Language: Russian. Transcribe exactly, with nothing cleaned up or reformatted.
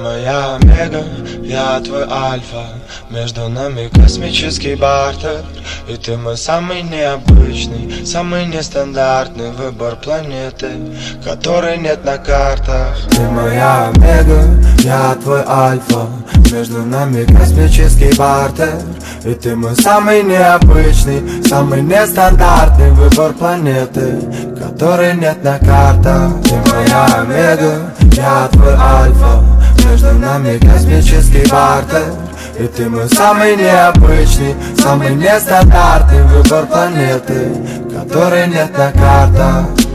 моя омега, я твой альфа. Между нами космический бартер. И ты мой самый необычный, самый нестандартный выбор планеты, которой нет на картах. Ты моя омега, я твой альфа. Между нами космический бартер. И ты мой самый необычный, самый нестандартный выбор планеты, которой нет на картах. Ты моя омега, я твой альфа. Между нами космический бартер. И ты мой самый необычный, самый нестандартный выбор планеты, которой нет на картах.